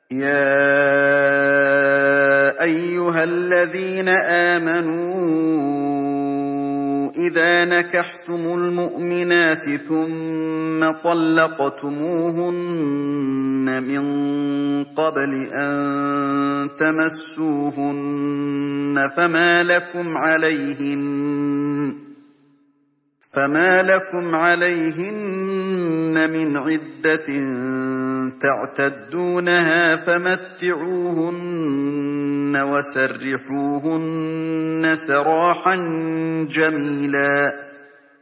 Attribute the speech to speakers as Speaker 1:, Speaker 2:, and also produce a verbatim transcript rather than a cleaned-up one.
Speaker 1: يَا أَيُّهَا الَّذِينَ آمَنُوا إِذَا نَكَحْتُمُ الْمُؤْمِنَاتِ ثُمَّ طَلَّقْتُمُوهُنَّ مِن قَبْلِ أَن تَمَسُّوهُنَّ فَمَا لَكُمْ عَلَيْهِنَّ فما لكم عليهن من عدة تعتدونها فمتعوهن وسرحوهن سراحا جميلا